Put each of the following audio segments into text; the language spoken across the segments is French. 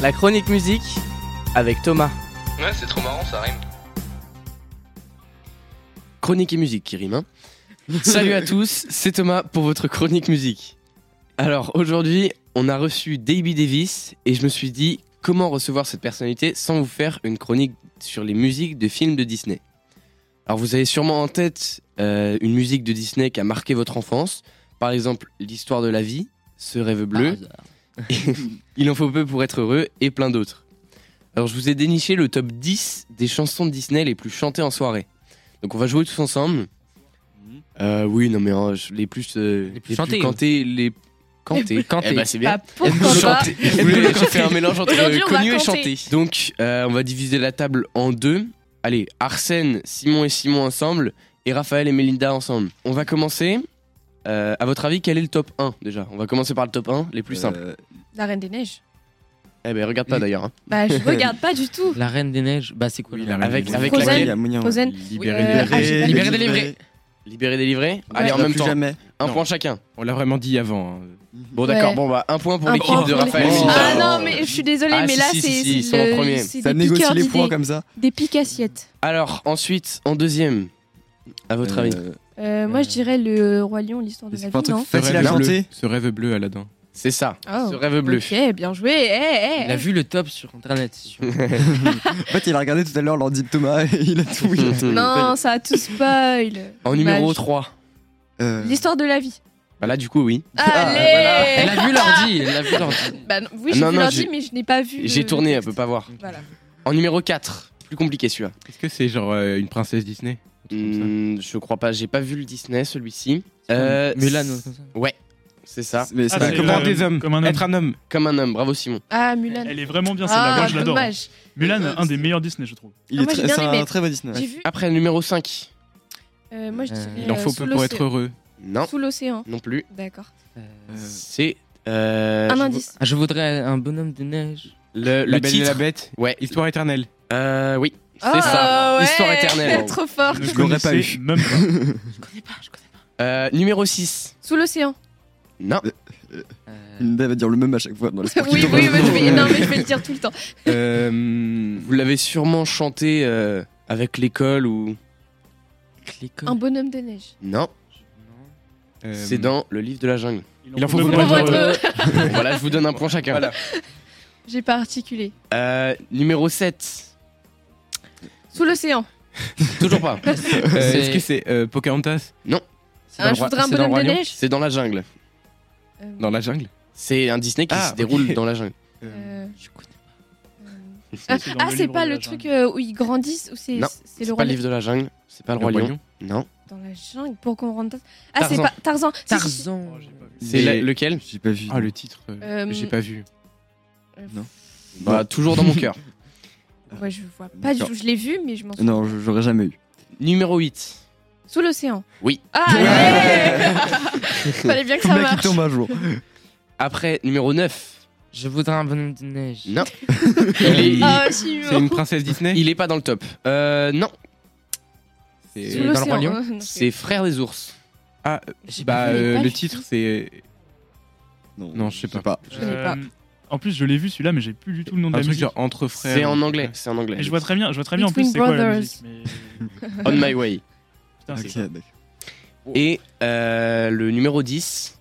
La chronique musique avec Thomas. Ouais, c'est trop marrant, ça rime. Chronique et musique qui rime, hein. Salut à tous, c'est Thomas pour votre chronique musique. Alors aujourd'hui, on a reçu Davey Davis et je me suis dit comment recevoir cette personnalité sans vous faire une chronique sur les musiques de films de Disney. Alors vous avez sûrement en tête une musique de Disney qui a marqué votre enfance, par exemple L'Histoire de la vie, Ce rêve bleu, Il en faut peu pour être heureux et plein d'autres. Alors je vous ai déniché le top 10 des chansons de Disney les plus chantées en soirée. Donc on va jouer tous ensemble. Oui, non mais les plus chantés, cantés, les cantés. Eh bah c'est bien. Bah, pourquoi pas. J'ai fait un mélange entre Aujourd'hui, on va connu et canter. chanté. Donc on va diviser la table en deux. Allez, Arsène, Simon et Simon ensemble et Raphaël et Mélinda ensemble. On va commencer. À votre avis, quel est le top 1 déjà? On va commencer par le top 1, les plus simples. La Reine des Neiges. Eh ben regarde pas d'ailleurs. Hein. Bah, je regarde pas du tout. La Reine des Neiges, bah c'est quoi Avec Frozen. laquelle Frozen. Libéré, délivré. Libéré, délivré. Allez, en Ouais, même plus temps. jamais. Un Non. point chacun. On l'a vraiment dit avant. Hein. Bon d'accord, Ouais. bon bah un point pour Un l'équipe point de pour Raphaël et les- Mélinda. Ah non, mais je suis désolée, Ah, mais si, là, si, c'est si, ils c'est sont en premier. c'est Ça des négocie piqueurs les points d'idées. comme ça. Des piques assiettes. Alors ensuite, en deuxième, à votre avis. Moi, je dirais le Roi Lion, l'histoire de Mais la c'est pas un vie, truc non? facile à rêve bleu. chanter. Ce rêve bleu, Aladdin. C'est ça, Oh. Ce rêve bleu. Ok, bien joué. Il a vu le top sur internet, c'est sûr. En fait, il a regardé tout à l'heure l'ordi de Thomas et il a tout. Non, ça a tout spoil. En numéro Dommage. 3. L'histoire de la vie. Bah là du coup oui. Allez. Elle a vu l'ordi, elle a vu l'ordi. Bah, non, oui, j'ai Non, vu non, l'ordi, j'ai- mais je n'ai pas vu. J'ai le tourné, elle texte. peut pas voir. Voilà. En numéro 4, plus compliqué celui-là. Est-ce que c'est genre une princesse Disney? Un truc comme ça. Je crois pas, j'ai pas vu le Disney celui-ci. Mulan, comme ça. Ouais, c'est ça. Mais c'est Ah, pas c'est comme Comment la- des hommes? comme un homme. Être un homme. Comme un homme, bravo Simon. Ah, Mulan. Elle est vraiment bien celle-là, moi je l'adore. Dommage. Mulan, un des meilleurs Disney, je trouve. Il Ah, est moi, j'ai très, bien c'est aimé. un très bon Disney. J'ai vu. Après, numéro 5. Moi, je dirais. Il en faut Sous peu pour être l'océan. heureux. Non, Sous l'océan. non plus. D'accord. C'est. Un indice. Ah, je voudrais un bonhomme de neige. Le La Belle et titre. la Bête. Ouais, Histoire éternelle. oui, c'est Oh, ça. ouais. Histoire éternelle. Trop fort. Je l'aurais pas connaissais eu. Même pas. Je connais pas. Numéro 6. Sous l'océan. Non. Linda va dire le même à chaque fois dans les sports Oui, qui oui, tournent. non, mais je vais le dire tout le temps. Vous l'avez sûrement chanté avec l'école ou. Un bonhomme de neige. Non, c'est dans le livre de la jungle. Il en faut peu peu pour pour être être heureux. Voilà, je vous donne un point chacun. Voilà. J'ai pas articulé. Numéro 7. Sous l'océan. Toujours pas. Est-ce que c'est Pocahontas? C'est dans le Je roi- voudrais un c'est dans le bonhomme Roi de Lion. neige. C'est dans la jungle. Dans la jungle? C'est un Disney qui Ah, se ok. déroule dans la jungle. Je connais C'est dans le c'est livre pas de le la truc jungle. où ils grandissent ou c'est Non, c'est C'est le pas roi le livre de la jungle. C'est pas le Le Roi Roi Lion. Lion. Non. dans la jungle pour qu'on rentre. Ah, c'est Tarzan. pas Tarzan. Si, si, si. Tarzan. Oh, j'ai pas vu. C'est Mais- lequel? J'ai pas vu. Ah, le titre. J'ai pas vu. Bah, toujours dans mon cœur. Ouais, je vois pas du tout. Je l'ai vu, mais je m'en souviens. Non, j'aurais jamais eu. Numéro 8. Sous l'océan. Oui. Ah, allez. Fallait bien que Tout ça le mec qui marche. tombe un jour. Après, numéro 9. Je voudrais un bonhomme de neige. Non. il, est, Ah, si, C'est une princesse Disney? il est pas dans le top. Non. Sous C'est dans le l'océan. Roi Lion. Non, C'est Frères des ours. Ah, J'ai bah pas vu. pas le du titre tout. c'est. Non, je sais pas. Je connais pas. En plus, je l'ai vu celui-là, mais j'ai plus du tout le nom de Un la truc musique. genre entre frères. C'est en anglais. C'est en anglais. Et je vois très bien en plus Between c'est quoi la Brothers. musique. Mais... On My Way. Putain, c'est Ok, ça. d'accord. Et le numéro 10.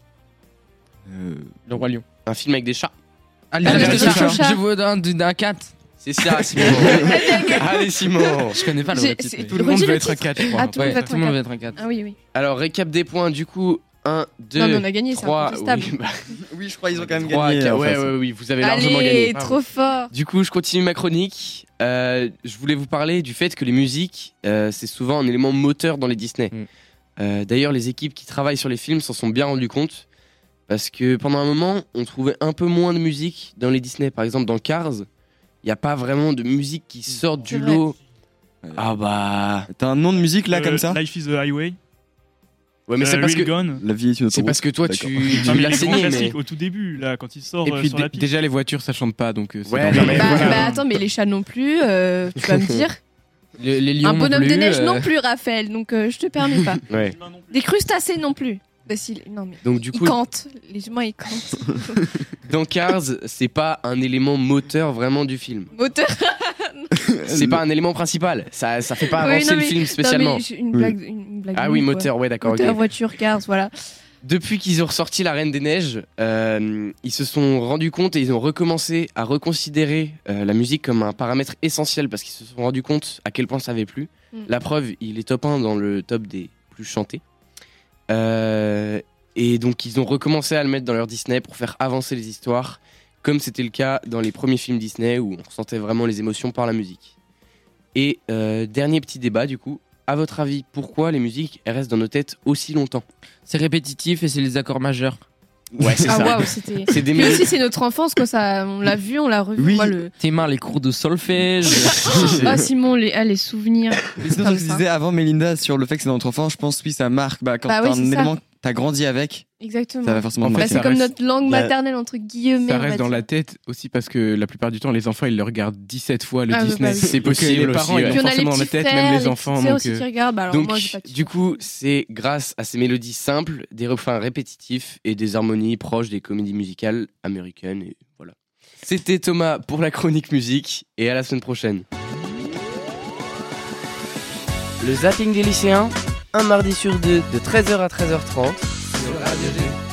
Le Roi Lion. Un film avec des chats. Ah, Ah, les les chats. chats. Je veux d'un cat. C'est ça, Simon. Allez, Simon. Je connais pas le J'ai- vrai titre. c'est- mais- Tout le monde Redis veut le être un titre. 4, je crois. Ah, tout le monde Ouais, va être tout le monde un veut être un cat. Ah oui, oui. Alors, récap des points. Du coup, 1, 2, Non, mais on a gagné, c'est 3. incontestable. Oui, bah, Oui, je crois qu'ils ont quand même 3, gagné. en ouais, face. ouais, oui, vous avez largement Allez, gagné. trop fort. Du coup, je continue ma chronique. Je voulais vous parler du fait que les musiques, c'est souvent un élément moteur dans les Disney. D'ailleurs, les équipes qui travaillent sur les films s'en sont bien rendues compte. Parce que pendant un moment, on trouvait un peu moins de musique dans les Disney. Par exemple, dans Cars, il n'y a pas vraiment de musique qui sort du C'est vrai. lot. Ah bah... T'as un nom de musique là comme ça? Life is the Highway. Ouais, mais c'est parce que... Gone. La vie est une C'est autoroute. parce que toi, D'accord. tu Non, mais l'as les grands saigné, mais... classiques au tout début, là, quand il sort Et puis sur la piste. déjà les voitures ça chante pas donc c'est Ouais, dangereux. non, mais Bah, voilà. bah, attends, mais les chats non plus, tu vas me dire. Les lions Un non bonhomme de plus, neige non plus, Raphaël, donc je te permets pas. Ouais. Des crustacés non plus. Bah, si, non, mais Donc du ils coup, cantent. Les humains, ils cantent. Dans Cars, c'est pas un élément moteur vraiment du film. Moteur. C'est pas un élément principal. Ça fait pas Oui, avancer non, le mais- film spécialement. Non, mais une blague. Une blague Ah oui, nulle, quoi. moteur, ouais, d'accord. Moteur, ok. voiture, Cars, voilà. Depuis qu'ils ont ressorti La Reine des Neiges, ils se sont rendus compte et ils ont recommencé à reconsidérer la musique comme un paramètre essentiel parce qu'ils se sont rendus compte à quel point ça avait plu. La preuve, il est top 1 dans le top des plus chantés. Et donc ils ont recommencé à le mettre dans leur Disney pour faire avancer les histoires, comme c'était le cas dans les premiers films Disney où on ressentait vraiment les émotions par la musique. Et dernier petit débat du coup, à votre avis, pourquoi les musiques elles restent dans nos têtes aussi longtemps ? C'est répétitif et c'est les accords majeurs. Ouais, c'est Ah ça. waouh, c'était. C'est des Mais mélodies. aussi, c'est notre enfance, quoi. Ça, on l'a vu, on l'a revu. Oui. Moi, le. Tes mains, les cours de solfège. Ah, Simon, les souvenirs. Mais sinon, Comme ce que tu ça. disais avant, Mélinda, sur le fait que c'est dans notre enfance, je pense oui, ça marque. Quand Bah t'as oui, un c'est ça. élément que t'as grandi avec, Exactement. ça va forcément En fait, Bah, marquer. c'est ça comme reste- notre langue il y a- maternelle, entre guillemets. Ça on va reste dans dire. la tête aussi parce que la plupart du temps, les enfants ils le regardent 17 fois le Ah, Disney. bah oui. C'est Donc, possible les parents aussi, ils ouais. Puis l'ont on a les forcément dans la petits tête, frères, même les les enfants. petits sœurs Donc, aussi qui regardent. Bah, alors Donc, moi, j'ai pas de du coup, c'est grâce à ces mélodies simples, des refrains répétitifs et des harmonies proches des comédies musicales américaines. Et voilà. C'était Thomas pour la chronique musique et à la semaine prochaine. Le zapping des lycéens, un mardi sur deux de 13h à 13h30 sur Radio G.